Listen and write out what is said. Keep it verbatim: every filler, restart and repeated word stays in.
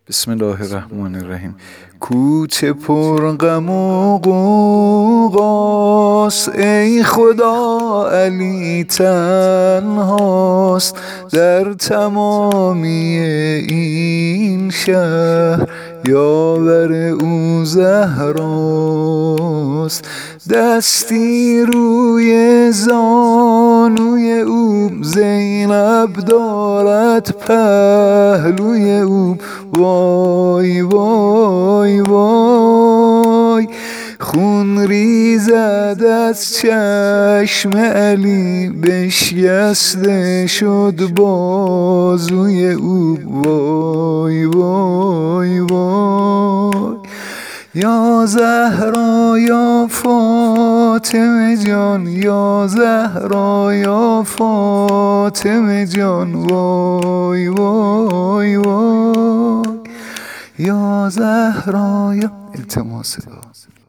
بسم الله الرحمن الرحیم. کوچه پر غم و غوغاست، ای خدا علی تنهاست. در تمامی این شهر یاور او زهراست. دستی روی زانوی او زینب دارد پهلوی او. وای وای وای خون ریزد از چشم علی، بشکسته شد بازوی او. وای وای وای یا زهرا یا فاطمه جان، یا زهرا یا فاطمه جان. وای وای وای یا زهرا یا التماس.